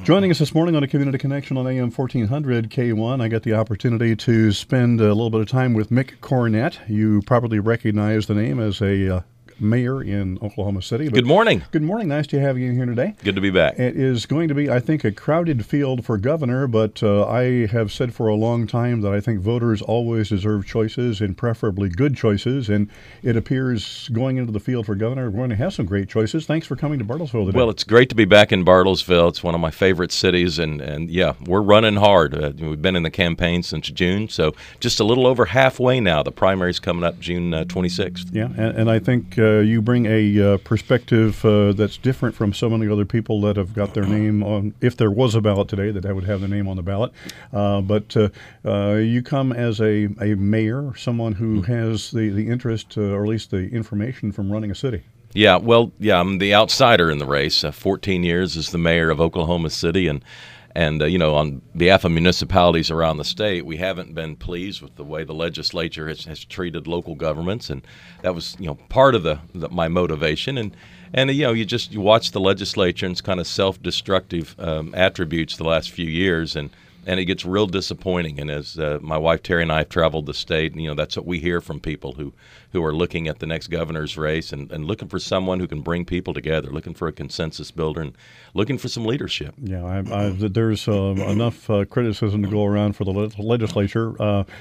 Joining us this morning on a Community Connection on AM 1400 K1, I got the opportunity to spend a little bit of time with Mick Cornett. You probably recognize the name as a mayor in Oklahoma City. Good morning. Good morning. Nice to have you in here today. Good to be back. It is going to be, I think, a crowded field for governor, but I have said for a long time that I think voters always deserve choices, and preferably good choices, and it appears going into the field for governor, we're going to have some great choices. Thanks for coming to Bartlesville today. Well, it's great to be back in Bartlesville. It's one of my favorite cities, and yeah, we're running hard. We've been in the campaign since June, so just a little over halfway now. The primary's coming up June 26th. Yeah, and I think you bring a perspective that's different from so many other people that have got their name on, if there was a ballot today, that would have their name on the ballot. But you come as a mayor, someone who has the interest, or at least the information from running a city. Yeah, well, I'm the outsider in the race. 14 years as the mayor of Oklahoma City, and on behalf of municipalities around the state, we haven't been pleased with the way the legislature has treated local governments, and that was part of my motivation. And you watch the legislature and it's kind of self-destructive attributes the last few years, and it gets real disappointing. And as my wife Terry and I have traveled the state, and that's what we hear from people who are looking at the next governor's race and looking for someone who can bring people together, looking for a consensus builder, and looking for some leadership. Yeah, there's enough criticism to go around for the legislature.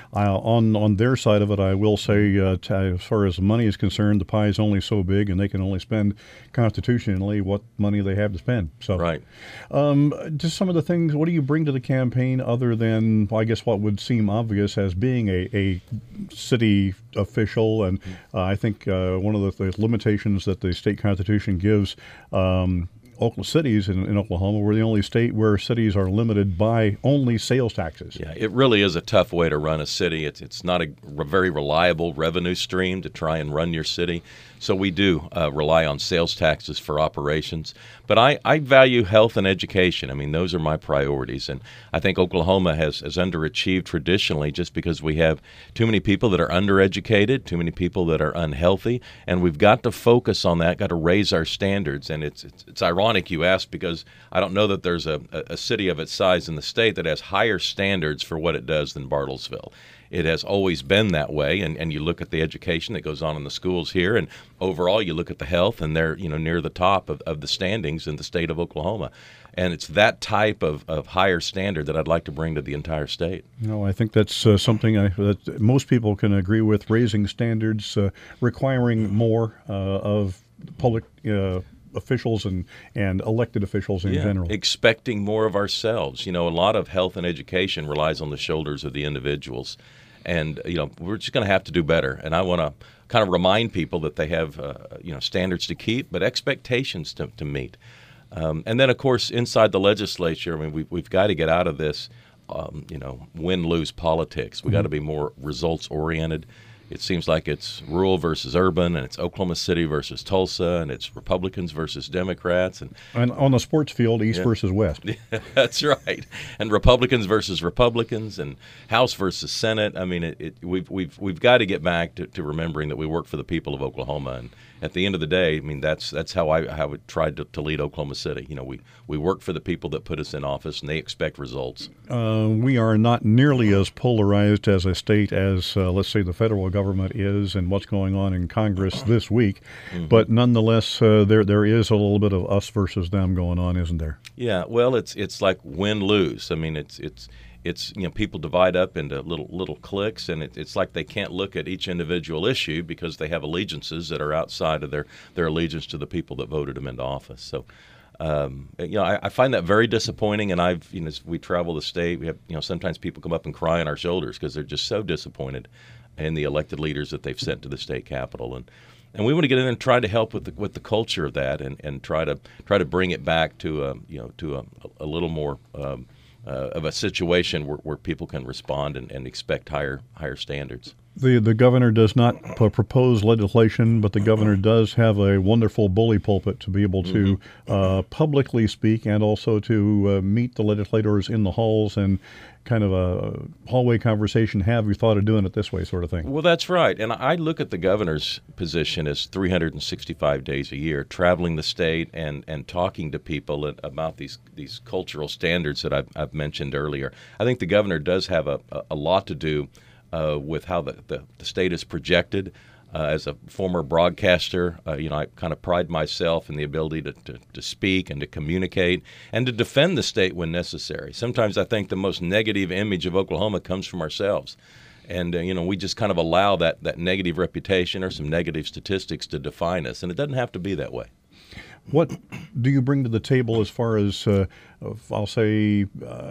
On their side of it, I will say, as far as money is concerned, the pie is only so big, and they can only spend constitutionally what money they have to spend. So, right. Just some of the things. What do you bring to the campaign other than, I guess, what would seem obvious as being a city official? And I think one of the limitations that the state constitution gives Oklahoma cities in Oklahoma, we're the only state where cities are limited by only sales taxes. Yeah, it really is a tough way to run a city. It's not a very reliable revenue stream to try and run your city. So we do rely on sales taxes for operations. But I value health and education. I mean, those are my priorities. And I think Oklahoma has underachieved traditionally just because we have too many people that are undereducated, too many people that are unhealthy, and we've got to focus on that, got to raise our standards. And it's ironic you ask, because I don't know that there's a city of its size in the state that has higher standards for what it does than Bartlesville. It has always been that way, and you look at the education that goes on in the schools here, and overall you look at the health, and they're near the top of the standings in the state of Oklahoma. And it's that type of higher standard that I'd like to bring to the entire state. No, I think that's something that most people can agree with, raising standards, requiring more of public officials and elected officials in general. Expecting more of ourselves. A lot of health and education relies on the shoulders of the individuals. And, we're just going to have to do better. And I want to kind of remind people that they have, standards to keep, but expectations to meet. And then, of course, inside the legislature, I mean, we've got to get out of this, win-lose politics. We've got to be more results-oriented. It seems like it's rural versus urban, and it's Oklahoma City versus Tulsa, and it's Republicans versus Democrats, and on the sports field, East versus West. Yeah, that's right. And Republicans versus Republicans, and House versus Senate. I mean, we've got to get back to remembering that we work for the people of Oklahoma, and at the end of the day, I mean, that's how I would try to lead Oklahoma City. We work for the people that put us in office, and they expect results. We are not nearly as polarized as a state as, let's say, the federal government is, and what's going on in Congress this week. Mm-hmm. But nonetheless, there is a little bit of us versus them going on, isn't there? Yeah. Well, it's like win-lose. I mean, it's people divide up into little cliques, and it's like they can't look at each individual issue because they have allegiances that are outside of their allegiance to the people that voted them into office. So, I find that very disappointing. And as we travel the state, we have sometimes people come up and cry on our shoulders because they're just so disappointed in the elected leaders that they've sent to the state capitol. And we want to get in there and try to help with the culture of that, and try to bring it back to a little more of a situation where people can respond and expect higher standards. The governor does not propose legislation, but the governor does have a wonderful bully pulpit to be able to publicly speak and also to meet the legislators in the halls and kind of a hallway conversation. Have you thought of doing it this way, sort of thing? Well, that's right. And I look at the governor's position as 365 days a year, traveling the state and talking to people about these cultural standards that I've mentioned earlier. I think the governor does have a lot to do with how the state is projected. As a former broadcaster, I kind of pride myself in the ability to speak and to communicate and to defend the state when necessary. Sometimes I think the most negative image of Oklahoma comes from ourselves. And, we just kind of allow that negative reputation or some negative statistics to define us. And it doesn't have to be that way. What do you bring to the table as far as, I'll say,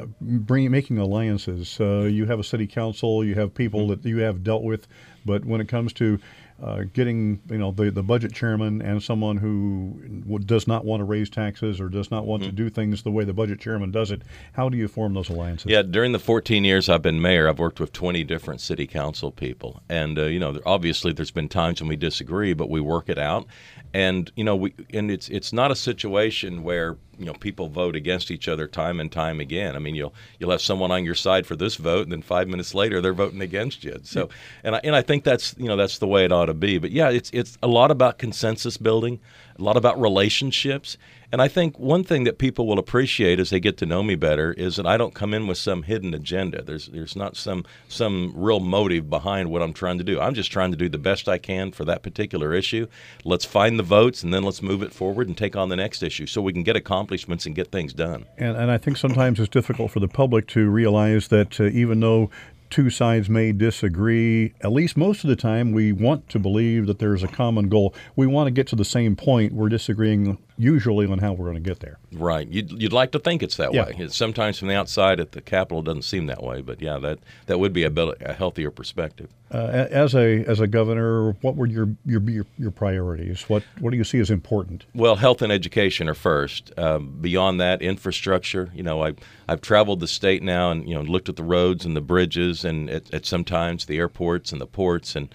making alliances? You have a city council, you have people that you have dealt with, but when it comes to getting, the budget chairman and someone who does not want to raise taxes or does not want to do things the way the budget chairman does it, how do you form those alliances? Yeah, during the 14 years I've been mayor, I've worked with 20 different city council people. And, obviously there's been times when we disagree, but we work it out. And, it's not a situation where, people vote against each other time and time again. I mean, you'll have someone on your side for this vote, and then 5 minutes later they're voting against you. So, and I think that's that's the way it ought to be. But yeah, it's a lot about consensus building, a lot about relationships. And I think one thing that people will appreciate as they get to know me better is that I don't come in with some hidden agenda. There's not some real motive behind what I'm trying to do. I'm just trying to do the best I can for that particular issue. Let's find the votes, and then let's move it forward and take on the next issue so we can get accomplishments and get things done. And I think sometimes it's difficult for the public to realize that even though two sides may disagree, at least most of the time we want to believe that there's a common goal. We want to get to the same point. We're disagreeing usually on how we're going to get there. Right. You'd like to think it's that Yeah. way. Sometimes from the outside at the Capitol it doesn't seem that way, but yeah, that would be a healthier perspective. As a governor, what were your priorities? What do you see as important? Well, health and education are first. Beyond that, infrastructure. I've traveled the state now and looked at the roads and the bridges and at sometimes the airports and the ports. And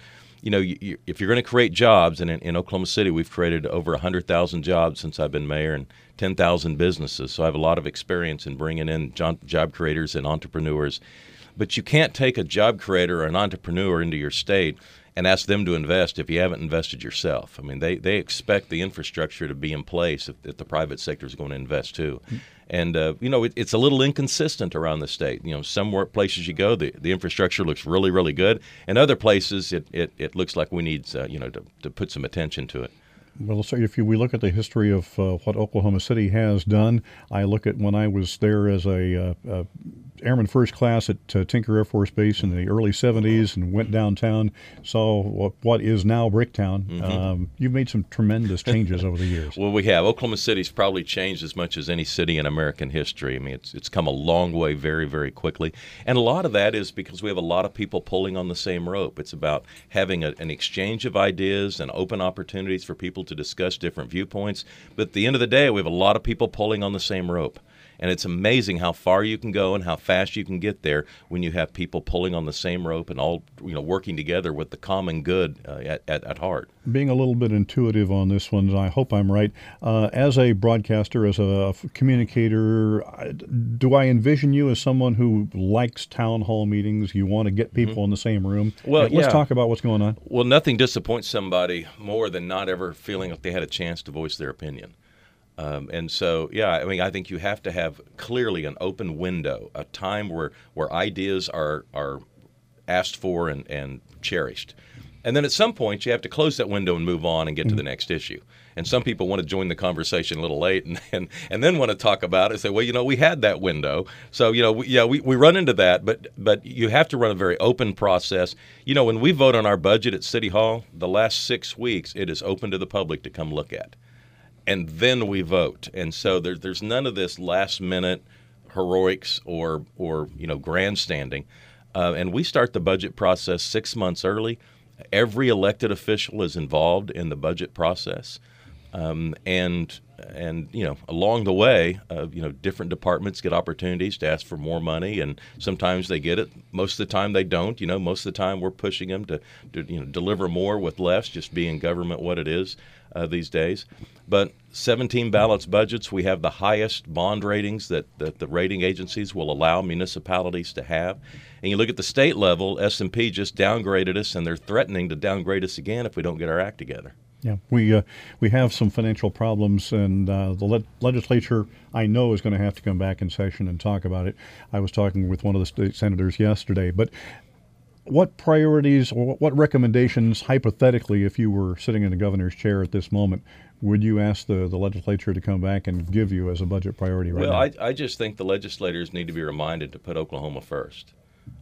if you're going to create jobs, and in Oklahoma City we've created over 100,000 jobs since I've been mayor and 10,000 businesses. So I have a lot of experience in bringing in job creators and entrepreneurs. But you can't take a job creator or an entrepreneur into your state and ask them to invest if you haven't invested yourself. I mean, they expect the infrastructure to be in place if the private sector is going to invest too. And, it's a little inconsistent around the state. Some places you go, the infrastructure looks really, really good. And other places, it looks like we need, to put some attention to it. Well, so if we look at the history of what Oklahoma City has done, I look at when I was there as a Airman First Class at Tinker Air Force Base in the early 70s and went downtown, saw what is now Bricktown. Mm-hmm. You've made some tremendous changes over the years. Well, we have. Oklahoma City's probably changed as much as any city in American history. I mean, it's come a long way very, very quickly. And a lot of that is because we have a lot of people pulling on the same rope. It's about having an exchange of ideas and open opportunities for people to discuss different viewpoints. But at the end of the day, we have a lot of people pulling on the same rope. And it's amazing how far you can go and how fast you can get there when you have people pulling on the same rope and all working together with the common good at heart. Being a little bit intuitive on this one, I hope I'm right. As a broadcaster, as a communicator, do I envision you as someone who likes town hall meetings? You want to get people in the same room? Well, let's talk about what's going on. Well, nothing disappoints somebody more than not ever feeling like they had a chance to voice their opinion. And so, I think you have to have clearly an open window, a time where ideas are asked for and cherished. And then at some point, you have to close that window and move on and get to the next issue. And some people want to join the conversation a little late and then want to talk about it and say, well, we had that window. So, we run into that. But you have to run a very open process. When we vote on our budget at City Hall, the last 6 weeks, it is open to the public to come look at. And then we vote. And so there's none of this last-minute heroics or grandstanding. And we start the budget process 6 months early. Every elected official is involved in the budget process. And along the way, different departments get opportunities to ask for more money, and sometimes they get it. Most of the time they don't. Most of the time we're pushing them to deliver more with less, just being government what it is these days. But 17 balanced budgets, we have the highest bond ratings that the rating agencies will allow municipalities to have. And you look at the state level, S&P just downgraded us, and they're threatening to downgrade us again if we don't get our act together. Yeah, we have some financial problems, and the legislature, I know, is going to have to come back in session and talk about it. I was talking with one of the state senators yesterday, but what priorities or what recommendations, hypothetically, if you were sitting in the governor's chair at this moment, would you ask the legislature to come back and give you as a budget priority right now? Well, I just think the legislators need to be reminded to put Oklahoma first.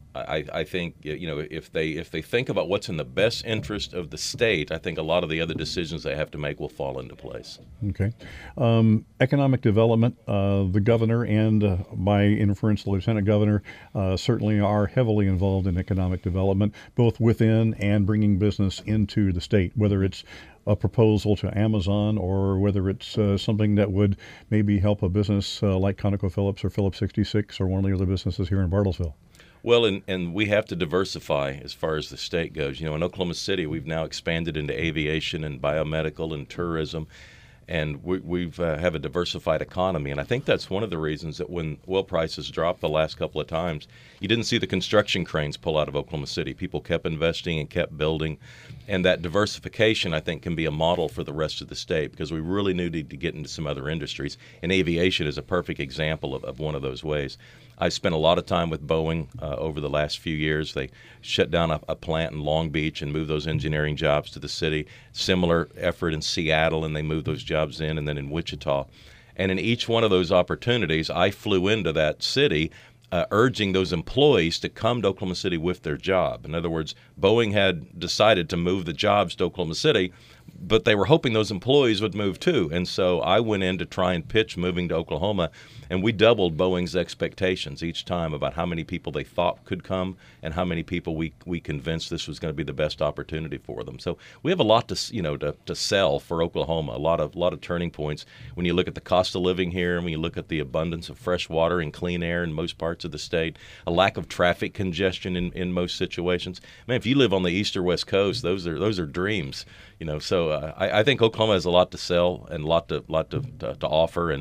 I think if they think about what's in the best interest of the state, I think a lot of the other decisions they have to make will fall into place. Okay. Economic development, the governor and by inference the lieutenant governor certainly are heavily involved in economic development, both within and bringing business into the state, whether it's a proposal to Amazon or whether it's something that would maybe help a business like ConocoPhillips or Phillips 66 or one of the other businesses here in Bartlesville. Well, and we have to diversify as far as the state goes. In Oklahoma City, we've now expanded into aviation and biomedical and tourism, and we've have a diversified economy. And I think that's one of the reasons that when oil prices dropped the last couple of times, you didn't see the construction cranes pull out of Oklahoma City. People kept investing and kept building. And that diversification, I think, can be a model for the rest of the state because we really need to get into some other industries. And aviation is a perfect example of one of those ways. I spent a lot of time with Boeing over the last few years. They shut down a plant in Long Beach and moved those engineering jobs to the city. Similar effort in Seattle, and they moved those jobs in, and then in Wichita. And in each one of those opportunities, I flew into that city urging those employees to come to Oklahoma City with their job. In other words, Boeing had decided to move the jobs to Oklahoma City, but they were hoping those employees would move too. And so I went in to try and pitch moving to Oklahoma, and we doubled Boeing's expectations each time about how many people they thought could come and how many people we convinced this was going to be the best opportunity for them. So we have a lot to sell for Oklahoma, a lot of turning points. When you look at the cost of living here, and when you look at the abundance of fresh water and clean air in most parts of the state, a lack of traffic congestion in most situations. Man, if you live on the east or west coast, those are dreams. So I think Oklahoma has a lot to sell and a lot to offer,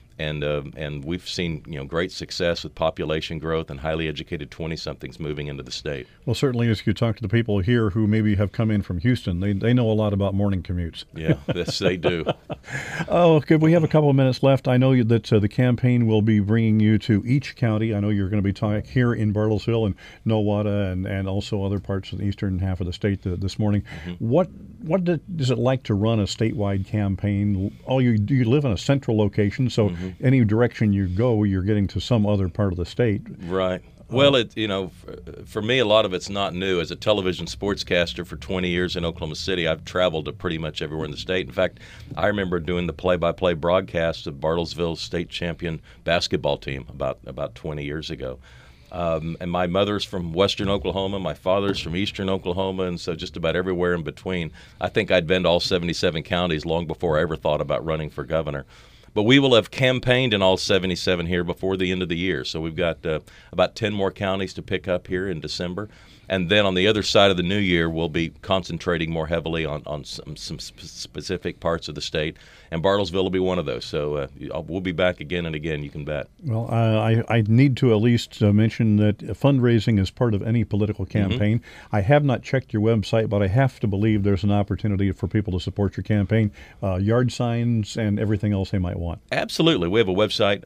and we've seen great success with population growth and highly educated 20-somethings moving into the state. Well, certainly as you talk to the people here who maybe have come in from Houston, they know a lot about morning commutes. Yeah, yes, they do. Oh, okay. We have a couple of minutes left. I know that the campaign will be bringing you to each county. I know you're going to be talking here in Bartlesville and Nowata and also other parts of the eastern half of the state this morning. Mm-hmm. What is it like to run a statewide campaign? You live in a central location, so any direction you go, you're getting to some other part of the state. Right. Well, for me, a lot of it's not new. As a television sportscaster for 20 years in Oklahoma City, I've traveled to pretty much everywhere in the state. In fact, I remember doing the play-by-play broadcast of Bartlesville's state champion basketball team about 20 years ago. And my mother's from western Oklahoma, my father's from eastern Oklahoma, and so just about everywhere in between. I think I'd been to all 77 counties long before I ever thought about running for governor. But we will have campaigned in all 77 here before the end of the year. So we've got about 10 more counties to pick up here in December. And then on the other side of the new year, we'll be concentrating more heavily on some specific parts of the state. And Bartlesville will be one of those. So we'll be back again and again, you can bet. Well, I need to at least mention that fundraising is part of any political campaign. Mm-hmm. I have not checked your website, but I have to believe there's an opportunity for people to support your campaign, yard signs and everything else they might want. Absolutely. We have a website,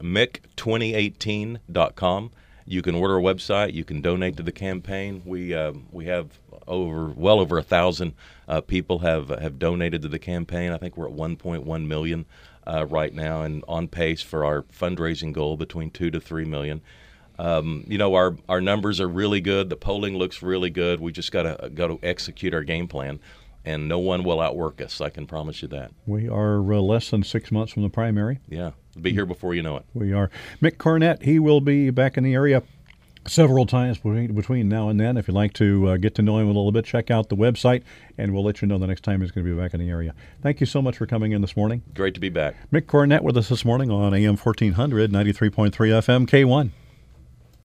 mick2018.com. You can order a website. You can donate to the campaign. We have well over 1,000 people have donated to the campaign. I think we're at 1.1 million right now, and on pace for our fundraising goal between 2 to 3 million. Our numbers are really good. The polling looks really good. We just got to execute our game plan. And no one will outwork us, I can promise you that. We are less than 6 months from the primary. Yeah, we'll be here before you know it. We are. Mick Cornett, he will be back in the area several times between now and then. If you'd like to get to know him a little bit, check out the website, and we'll let you know the next time he's going to be back in the area. Thank you so much for coming in this morning. Great to be back. Mick Cornett with us this morning on AM 1400, 93.3 FM, K1.